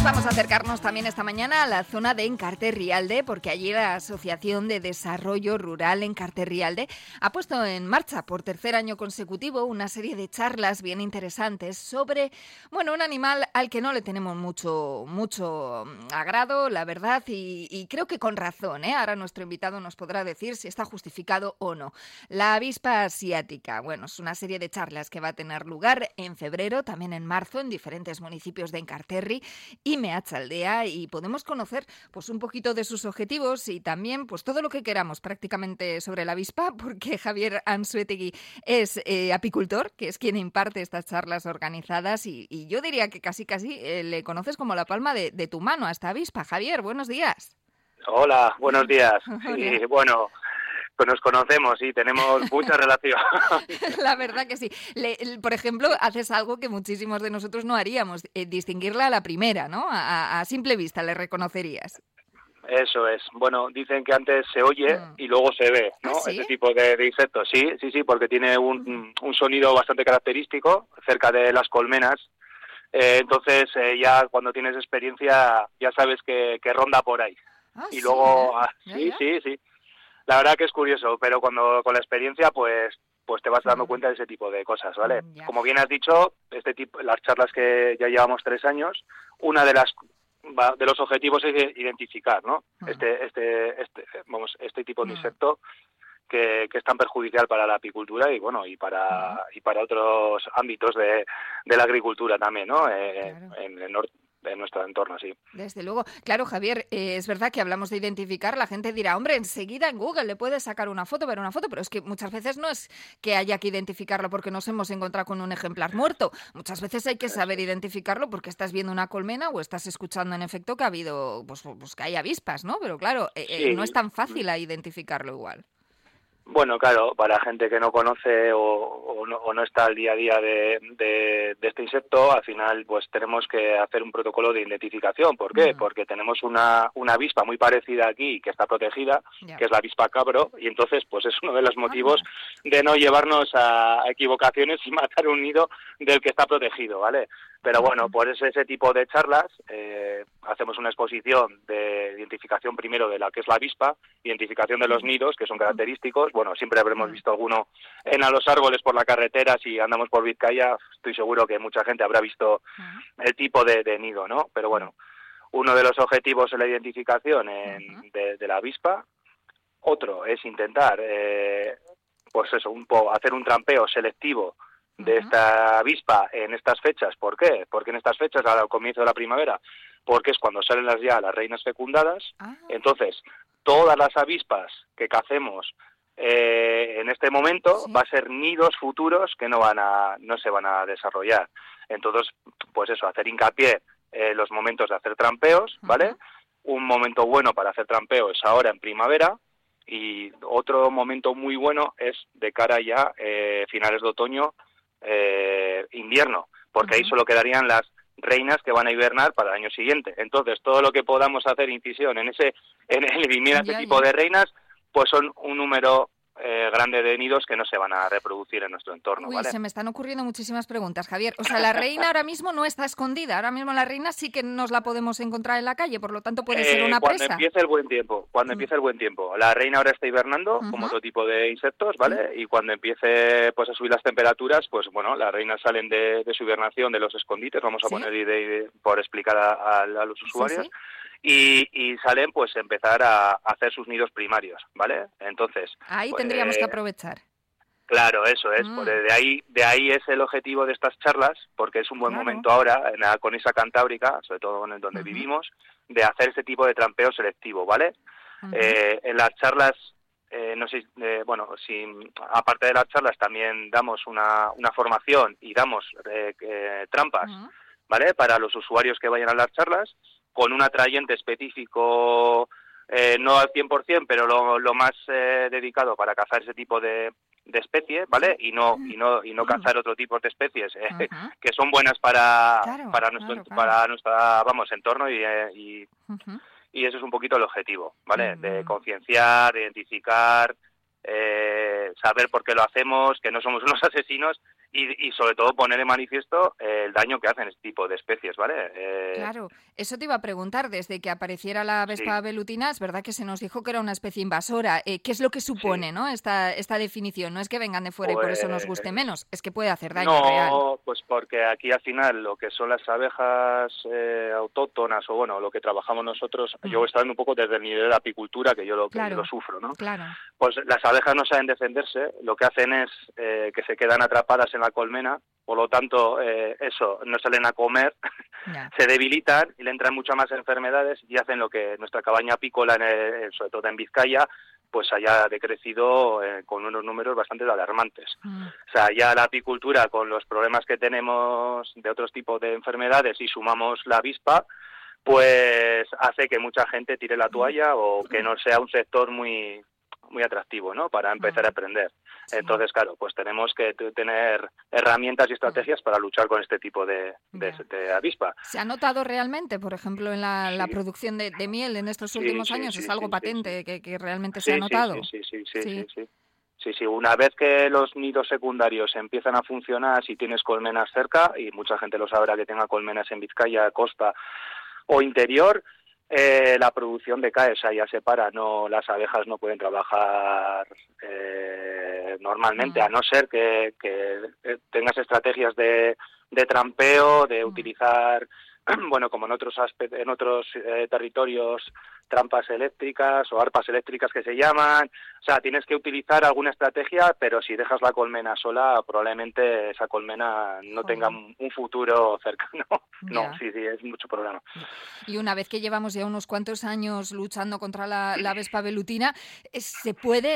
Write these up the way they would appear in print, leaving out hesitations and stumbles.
Pues vamos a acercarnos también esta mañana a la zona de Enkarterrialde, porque allí la Asociación de Desarrollo Rural Enkarterrialde ha puesto en marcha por tercer año consecutivo una serie de charlas bien interesantes sobre, bueno, un animal al que no le tenemos mucho agrado, la verdad, y creo que con razón, ¿eh? Ahora nuestro invitado nos podrá decir si está justificado o no. La avispa asiática, bueno, es una serie de charlas que va a tener lugar en febrero, también en marzo, en diferentes municipios de Enkarterri y Meatzaldea, y podemos conocer pues un poquito de sus objetivos y también pues todo lo que queramos prácticamente sobre la avispa, porque Javier Anzuetegui es apicultor, que es quien imparte estas charlas organizadas, y yo diría que casi le conoces como la palma de tu mano a esta avispa. Javier, buenos días. Hola, buenos días. Hola. Sí, bueno, pues nos conocemos y tenemos mucha relación. La verdad que sí. Por ejemplo, haces algo que muchísimos de nosotros no haríamos, distinguirla a la primera, ¿no? A simple vista le reconocerías. Eso es. Bueno, dicen que antes se oye y luego se ve, ¿no? ¿Ah, sí? Ese tipo de insectos. Sí, porque tiene un sonido bastante característico cerca de las colmenas. Entonces, ya cuando tienes experiencia, ya sabes que ronda por ahí. Ah, Y sí, luego, Ya. sí. La verdad que es curioso, pero cuando con la experiencia, pues te vas dando cuenta de ese tipo de cosas, ¿vale? Ya. Como bien has dicho, las charlas que ya llevamos 3 años, una de los objetivos es identificar, ¿no? Este tipo de insecto que es tan perjudicial para la apicultura y bueno y para otros ámbitos de la agricultura también, ¿no? Claro. En el norte de nuestro entorno, sí. Desde luego. Claro, Javier, es verdad que hablamos de identificar, la gente dirá, hombre, enseguida en Google le puedes sacar una foto, pero es que muchas veces no es que haya que identificarlo porque nos hemos encontrado con un ejemplar muerto. Muchas veces hay que saber identificarlo porque estás viendo una colmena o estás escuchando en efecto que ha habido, pues que hay avispas, ¿no? Pero claro, Sí. no es tan fácil identificarlo igual. Bueno, claro, para gente que no conoce o no está al día a día de este insecto, al final pues tenemos que hacer un protocolo de identificación. ¿Por qué? Porque tenemos una avispa muy parecida aquí que está protegida, que es la avispa cabro, y entonces pues es uno de los motivos de no llevarnos a equivocaciones y matar un nido del que está protegido, ¿vale? Pero bueno, por ese tipo de charlas hacemos una exposición de identificación primero de la que es la avispa, identificación de los nidos, que son característicos. Bueno, siempre habremos visto alguno en los árboles por la carretera, si andamos por Vizcaya, estoy seguro que mucha gente habrá visto el tipo de nido, ¿no? Pero bueno, uno de los objetivos es la identificación de la avispa. Otro es intentar, pues eso, hacer un trampeo selectivo de esta avispa en estas fechas. ¿Por qué? Porque en estas fechas, al comienzo de la primavera, porque es cuando salen las reinas fecundadas. Entonces, todas las avispas que cacemos en este momento va a ser nidos futuros que no se van a desarrollar. Entonces, pues eso, hacer hincapié en los momentos de hacer trampeos, ¿vale? Un momento bueno para hacer trampeo es ahora en primavera, y otro momento muy bueno es de cara ya finales de otoño, invierno, porque ahí solo quedarían las reinas que van a hibernar para el año siguiente. Entonces, todo lo que podamos hacer incisión en eliminar este tipo de reinas, pues son un número grande de nidos que no se van a reproducir en nuestro entorno. Uy, ¿vale? Se me están ocurriendo muchísimas preguntas, Javier. O sea, la reina ahora mismo no está escondida. Ahora mismo la reina sí que nos la podemos encontrar en la calle, por lo tanto puede ser una cuando presa. Empiece el buen tiempo, empiece el buen tiempo. La reina ahora está hibernando, como otro tipo de insectos, ¿vale? Y cuando empiece pues a subir las temperaturas, pues bueno, las reinas salen de su hibernación, de los escondites, vamos a poner por explicar a los usuarios. Y salen pues empezar a hacer sus nidos primarios, ¿vale? Entonces ahí pues, tendríamos que aprovechar. Claro, eso es. De ahí es el objetivo de estas charlas, porque es un buen momento ahora, en la Conisa Cantábrica, sobre todo en donde vivimos, de hacer ese tipo de trampeo selectivo, ¿vale? En las charlas, no sé, aparte de las charlas también damos una formación y damos trampas, ¿vale? Para los usuarios que vayan a las charlas, con un atrayente específico, no al 100%, pero lo más dedicado para cazar ese tipo de especie, ¿vale? Y no cazar otro tipo de especies que son buenas para nuestra entorno y eso es un poquito el objetivo, ¿vale? De concienciar, identificar, saber por qué lo hacemos, que no somos unos asesinos y sobre todo poner en manifiesto el daño que hacen este tipo de especies, ¿vale? Claro, eso te iba a preguntar, desde que apareciera la Vespa Sí, velutina, es verdad que se nos dijo que era una especie invasora. ¿Qué es lo que sí. supone, ¿no? esta definición? No es que vengan de fuera y por eso nos guste Pues menos, es que puede hacer daño real. no, pues porque aquí al final lo que son las abejas autóctonas o bueno, lo que trabajamos nosotros, yo Mm, voy hablando un poco desde el nivel de la apicultura que yo lo claro, sufro, ¿no? claro. Pues las abejas no saben defenderse, lo que hacen es que se quedan atrapadas en la colmena, por lo tanto, eso, no salen a comer, Ya. se debilitan y le entran muchas más enfermedades y hacen lo que nuestra cabaña apícola, sobre todo en Vizcaya, pues haya decrecido con unos números bastante alarmantes. Mm, O sea, ya la apicultura, con los problemas que tenemos de otros tipos de enfermedades y sumamos la avispa, pues hace que mucha gente tire la toalla o que no sea un sector muy atractivo, ¿no? Para empezar a mm, aprender. sí, Entonces, claro, pues tenemos que tener herramientas y mm, estrategias para luchar con este tipo ya. de avispa. ¿Se ha notado realmente, por ejemplo, en la Sí, producción de miel en estos sí, últimos sí, años? ¿Es sí, algo sí, sí, sí. patente que realmente se ha Sí, sí, sí, notado? sí, sí, sí, sí, Sí. sí. Sí, sí, una vez que los nidos secundarios empiezan a funcionar, si tienes colmenas cerca, y mucha gente lo sabrá que tenga colmenas en Vizcaya, costa o interior, la producción decae, o sea, ya se para, no, las abejas no pueden trabajar normalmente, a Mm, no ser que tengas estrategias de trampeo, de mm. utilizar, bueno, como en otros territorios, trampas eléctricas o arpas eléctricas que se llaman. O sea, tienes que utilizar alguna estrategia, pero si dejas la colmena sola, probablemente esa colmena no tenga Jolín. un futuro cercano. No, Ya. sí, sí, es mucho problema. Ya. Y una vez que llevamos ya unos cuantos años luchando contra la Vespa velutina, ¿se puede,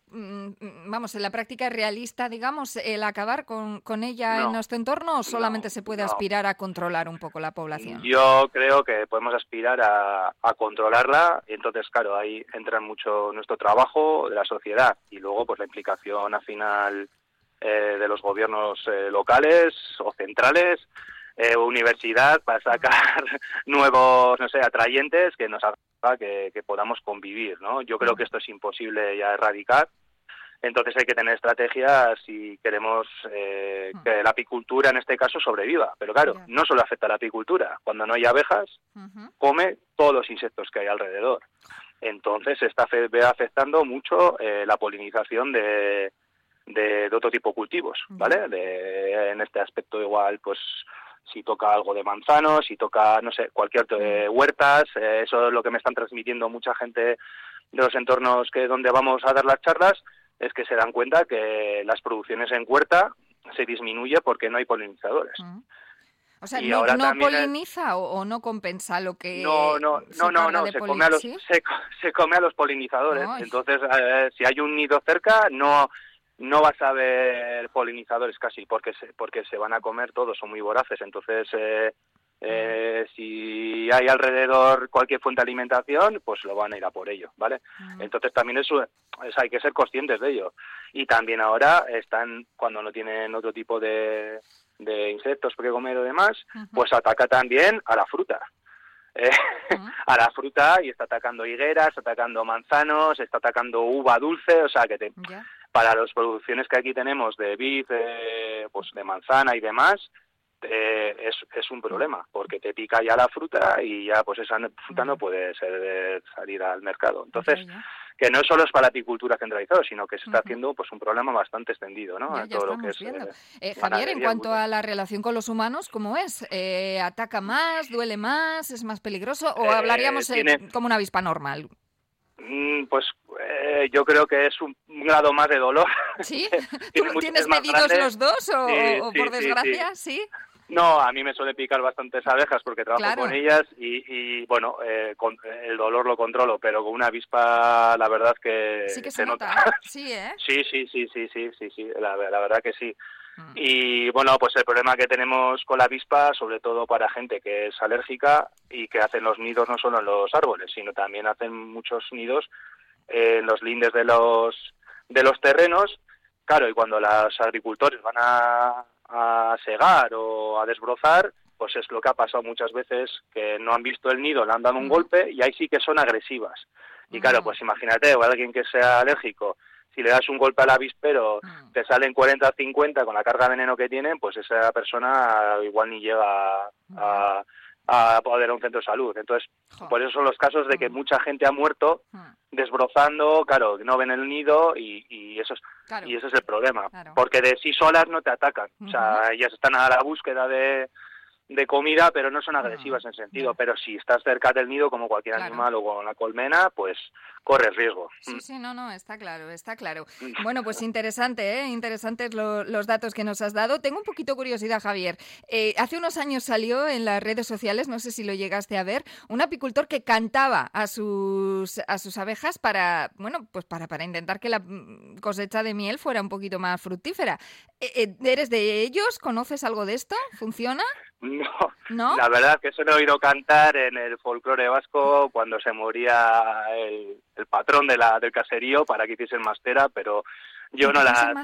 vamos, en la práctica es realista, digamos, el acabar con ella en No, nuestro entorno o no, solamente se puede no. aspirar a controlar un poco la población? Yo creo que podemos aspirar a controlarla y entonces, claro, ahí entra mucho nuestro trabajo de la sociedad y luego pues la implicación al final de los gobiernos locales o centrales, universidad, para sacar nuevos, no sé, atrayentes que nos haga que podamos convivir, ¿no? Yo creo que Mm, esto es imposible ya erradicar. Entonces hay que tener estrategias si queremos mm. que la apicultura en este caso sobreviva. Pero claro, Ya. no solo afecta a la apicultura. Cuando no hay abejas, Ujú. come todos los insectos que hay alrededor. Entonces ve afectando mucho la polinización de otro tipo de cultivos, Ya. ¿vale? En este aspecto igual, pues si toca algo de manzanos, si toca, no sé, cualquier Mm. huertas, eso es lo que me están transmitiendo mucha gente de los entornos que donde vamos a dar las charlas, es que se dan cuenta que las producciones en huerta se disminuye porque no hay polinizadores. Mm. O sea, Y ¿no, ahora no también poliniza o no compensa lo no, que no, no, se no, carga no, de polen? ¿Sí? se come a los polinizadores. Ay, Entonces, si hay un nido cerca, no vas a ver polinizadores casi, porque se van a comer todos, son muy voraces. Entonces, mm, si hay alrededor cualquier fuente de alimentación, pues lo van a ir a por ello, ¿vale? mm, Entonces también hay que ser conscientes de ello. Y también ahora cuando no tienen otro tipo de insectos que comer o demás, ujú, pues ataca también a la fruta. eh, mm, a la fruta y está atacando higueras, está atacando manzanos, está atacando uva dulce, o sea que ya. para las producciones que aquí tenemos de vid, pues de manzana y demás, es un Mm, problema, porque te pica ya la fruta y ya pues esa fruta no ya, puede salir al mercado. Entonces, ya, ya. que no solo es para la apicultura centralizada, sino que se está Ujú. haciendo pues un problema bastante extendido, ¿no? Ya, En ya todo lo que estamos es viendo. Javier, en ganadería. cuanto a la relación con los humanos, ¿cómo es? ¿Ataca más, duele más, es más peligroso o hablaríamos Tiene como una avispa normal? Pues yo creo que es un grado más de dolor. ¿Sí? ¿Tú Tiene tienes es más medidos grande. los dos Sí, o por sí, sí, sí. desgracia? Sí, No, a mí me suele picar bastantes abejas porque trabajo con claro. ellas bueno, el dolor lo controlo, pero con una avispa la verdad Sí que que se se nota. nota, ¿eh? Sí, ¿eh? Sí, sí, sí, sí, sí, sí, sí, la verdad que sí. Mm, Y bueno, pues el problema que tenemos con la avispa, sobre todo para gente que es alérgica y que hacen los nidos no solo en los árboles, sino también hacen muchos nidos en los lindes de los terrenos. Claro, y cuando los agricultores van a segar o a desbrozar, pues es lo que ha pasado muchas veces, que no han visto el nido, le han dado un mm, golpe y ahí sí que son agresivas. Y claro, mm, pues imagínate, o alguien que sea alérgico si le das un golpe al avispero, te salen 40 o 50 con la carga de veneno que tienen, pues esa persona igual ni llega a poder a un centro de salud. Entonces, por eso son los casos de que mucha gente ha muerto desbrozando, claro, no ven el nido y eso es, claro, y ese es el problema, porque de sí solas no te atacan, o sea, ellas están a la búsqueda de comida, pero no son agresivas en sentido, pero si estás cerca del nido, como cualquier animal o con la colmena, pues corres riesgo. Sí, no, está claro. Bueno, pues interesante, interesantes los datos que nos has dado. Tengo un poquito curiosidad, Javier. Hace unos años salió en las redes sociales, no sé si lo llegaste a ver, un apicultor que cantaba a sus abejas para intentar que la cosecha de miel fuera un poquito más fructífera. ¿Eres de ellos? ¿Conoces algo de esto? ¿Funciona? No, la verdad es que eso lo he oído cantar en el folclore vasco cuando se moría el patrón del caserío para que hiciesen mastera, pero yo no la...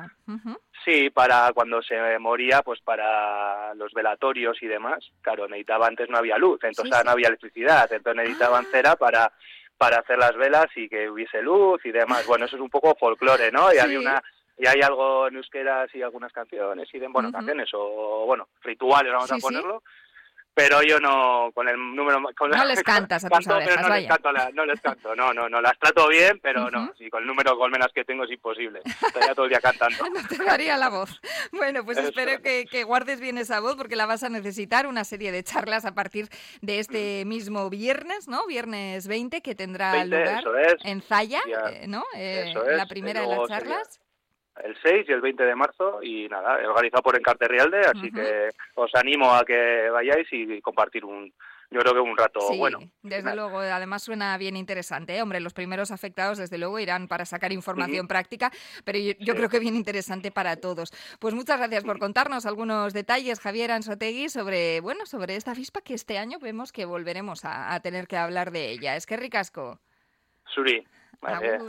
Sí, para cuando se moría, pues para los velatorios y demás. Claro, antes no había luz, entonces no había electricidad, entonces necesitaban cera para hacer las velas y que hubiese luz y demás. Bueno, eso es un poco folclore, ¿no? Y hay algo en euskera, y algunas canciones, canciones o rituales, vamos a ponerlo. Pero yo no, con el número... No les cantas a tus abejas, no les canto, no, las trato bien, pero no, sí, con el número de colmenas que tengo es imposible, estaría todo el día cantando. No te daría la voz. Bueno, pues espero que guardes bien esa voz, porque la vas a necesitar, una serie de charlas a partir de este mismo viernes, ¿no? Viernes 20, que tendrá lugar en Zalla, ¿no? La primera de las charlas. El 6 y el 20 de marzo, y nada, organizado por Encarte Rialde, así que os animo a que vayáis y compartir yo creo que un rato bueno. Desde luego, además suena bien interesante, ¿eh? Hombre, los primeros afectados desde luego irán para sacar información práctica, pero yo creo que bien interesante para todos. Pues muchas gracias por contarnos algunos detalles, Javier Anzoátegui, sobre esta avispa que este año vemos que volveremos a tener que hablar de ella. Es que ricasco. Zuri. Vale.